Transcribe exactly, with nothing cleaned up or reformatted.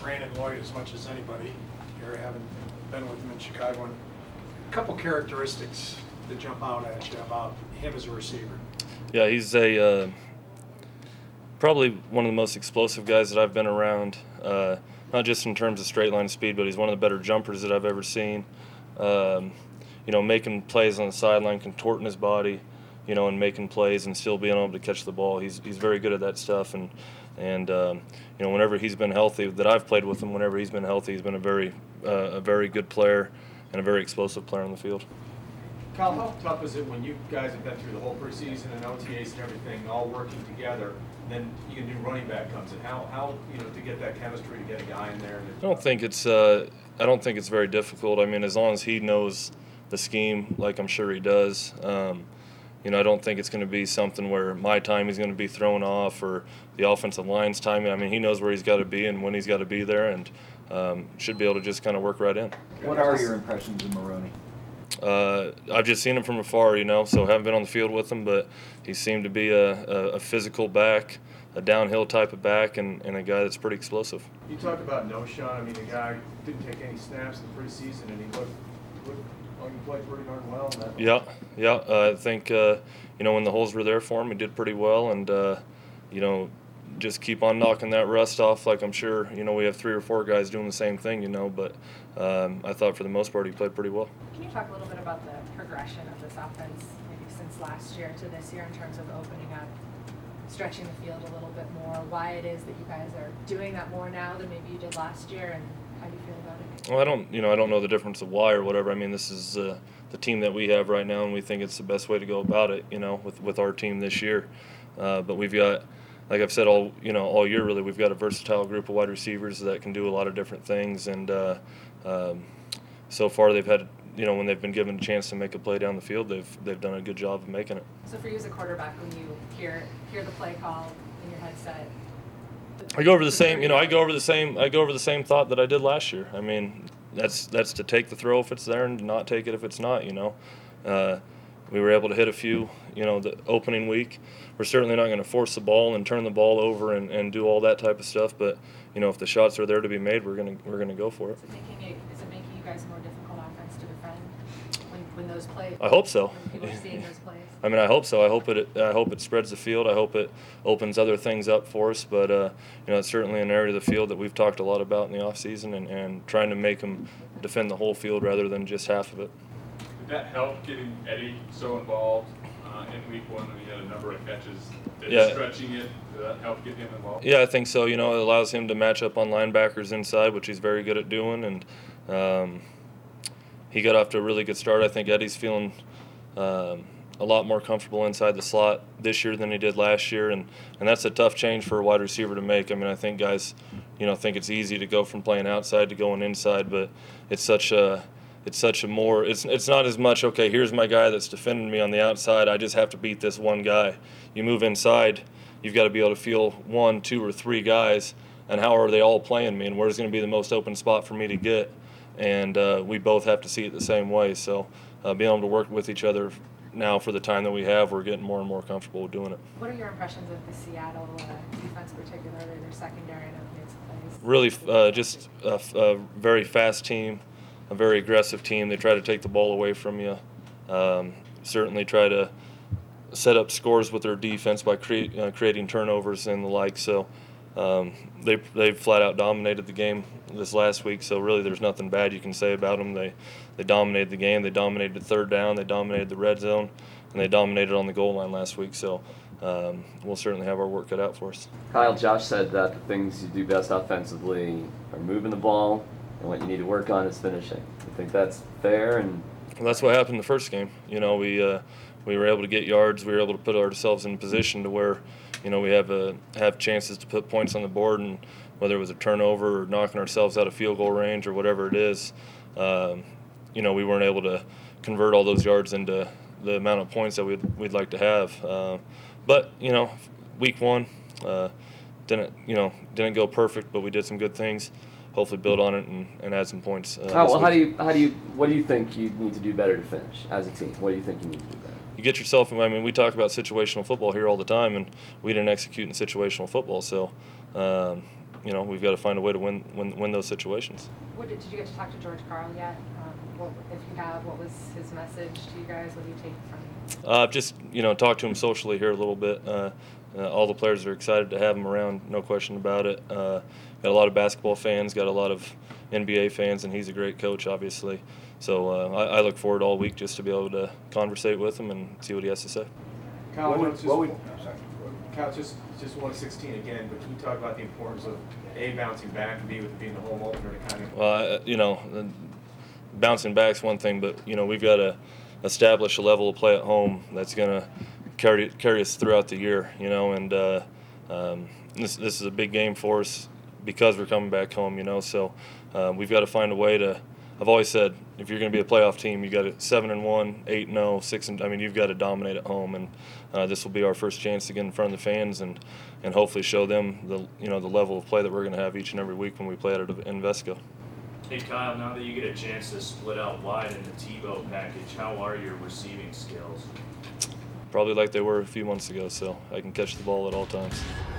Brandon Lloyd as much as anybody here, having been with him in Chicago. And a couple characteristics that jump out at you about him as a receiver. Yeah, he's a uh, probably one of the most explosive guys that I've been around. Uh, not just in terms of straight line speed, but he's one of the better jumpers that I've ever seen. Um, you know, making plays on the sideline, contorting his body, you know, and making plays and still being able to catch the ball. He's he's very good at that stuff. And and um, you know, whenever he's been healthy, that I've played with him, whenever he's been healthy, he's been a very uh, a very good player and a very explosive player on the field. Kyle, how tough is it when you guys have been through the whole preseason and O T As and everything, all working together, and then your new running back comes in? How, how you know, to get that chemistry, to get a guy in there? I don't think it's uh, I don't think it's very difficult. I mean, as long as he knows the scheme, like I'm sure he does, um, you know, I don't think it's going to be something where my time is going to be thrown off or the offensive line's timing. I mean, he knows where he's got to be and when he's got to be there, and um, should be able to just kind of work right in. What are your impressions of Maroney? Uh, I've just seen him from afar, you know, so haven't been on the field with him, but he seemed to be a, a, a physical back, a downhill type of back, and, and a guy that's pretty explosive. You talk about Knowshon. I mean, the guy didn't take any snaps in the preseason, and he looked, looked like he played pretty darn well in that. Yeah, yeah. Uh, I think, uh, you know, when the holes were there for him, he did pretty well, and, uh, you know, just keep on knocking that rust off. Like I'm sure, you know, we have three or four guys doing the same thing, you know, but um, I thought for the most part he played pretty well. Can you talk a little bit about the progression of this offense, maybe since last year to this year, in terms of opening up, stretching the field a little bit more, why it is that you guys are doing that more now than maybe you did last year, and how do you feel about it? Well, I don't, you know, I don't know the difference of why or whatever. I mean, this is uh, the team that we have right now, and we think it's the best way to go about it, you know, with, with our team this year. Uh, but we've got, like I've said all, you know, all year really, we've got a versatile group of wide receivers that can do a lot of different things, and uh, um, so far they've had, you know, when they've been given a chance to make a play down the field, they've they've done a good job of making it. So for you as a quarterback, when you hear hear the play call in your headset, I go over the same, you know, I go over the same, I go over the same thought that I did last year. I mean, that's that's to take the throw if it's there and to not take it if it's not. You know, uh, we were able to hit a few, you know, the opening week. We're certainly not going to force the ball and turn the ball over and, and do all that type of stuff. But you know, if the shots are there to be made, we're gonna we're gonna go for it. Is it making, it, is it making you guys a more difficult offense to defend when, when those plays? I hope so. When people are seeing those plays. I mean, I hope so. I hope it. I hope it spreads the field. I hope it opens other things up for us. But uh, you know, it's certainly an area of the field that we've talked a lot about in the off season, and, and trying to make them defend the whole field rather than just half of it. Did that help getting Eddie so involved uh, in week one when he had a number of catches? Did Yeah. Stretching it, did that help get him involved? Yeah, I think so. You know, it allows him to match up on linebackers inside, which he's very good at doing, and um, he got off to a really good start. I think Eddie's feeling um, a lot more comfortable inside the slot this year than he did last year, and, and that's a tough change for a wide receiver to make. I mean, I think guys, you know, think it's easy to go from playing outside to going inside, but it's such a it's such a more it's it's not as much, okay, here's my guy that's defending me on the outside, I just have to beat this one guy. You move inside, you've got to be able to feel one, two, or three guys, and how are they all playing me, and where's going to be the most open spot for me to get, and uh, we both have to see it the same way. So uh, being able to work with each other now for the time that we have, we're getting more and more comfortable with doing it. What are your impressions of the Seattle uh, defense, particularly their secondary and makes plays? Really, uh, just a, a very fast team, a very aggressive team. They try to take the ball away from you. Um, certainly try to set up scores with their defense by create, uh, creating turnovers and the like. So um, they they flat out dominated the game this last week. So really, there's nothing bad you can say about them. They they dominated the game. They dominated third down. They dominated the red zone, and they dominated on the goal line last week. So um, we'll certainly have our work cut out for us. Kyle, Josh said that the things you do best offensively are moving the ball, and what you need to work on is finishing. I think that's fair. And well, that's what happened in the first game. You know, we uh, we were able to get yards. We were able to put ourselves in a position to where, you know, we have a have chances to put points on the board, and whether it was a turnover or knocking ourselves out of field goal range or whatever it is, um, you know, we weren't able to convert all those yards into the amount of points that we'd we'd like to have. Uh, but you know, week one uh, didn't you know didn't go perfect, but we did some good things. Hopefully, build on it and, and add some points. Uh, how, well, how do you how do you what do you think you need to do better to finish as a team? What do you think you need to do better? You get yourself. I mean, we talk about situational football here all the time, and we didn't execute in situational football. So, um, you know, we've got to find a way to win win, win those situations. What did, did you get to talk to George Carl yet? Um, what, if you have, what was his message to you guys? What do you take from him? Uh, just, you know, talk to him socially here a little bit. Uh, uh, all the players are excited to have him around, no question about it. Uh, got a lot of basketball fans, got a lot of N B A fans, and he's a great coach, obviously. So uh, I, I look forward all week just to be able to conversate with him and see what he has to say. Kyle, What I know would- it's what just, would- I'm sorry. Kyle, just, just one sixteen again, but can you talk about the importance of A, bouncing back, and B, with being the home opener to kind of. Well, I, you know, uh, bouncing back's one thing, but you know we've got to establish a level of play at home that's going to carry carry us throughout the year. You know, and uh, um, this this is a big game for us because we're coming back home. You know, so uh, we've got to find a way to. I've always said if you're going to be a playoff team, you got to seven and one, eight and zero, six and I mean you've got to dominate at home, and uh, this will be our first chance to get in front of the fans and and hopefully show them the you know the level of play that we're going to have each and every week when we play at Invesco. Hey Kyle, now that you get a chance to split out wide in the Tebow package, how are your receiving skills? Probably like they were a few months ago, so I can catch the ball at all times.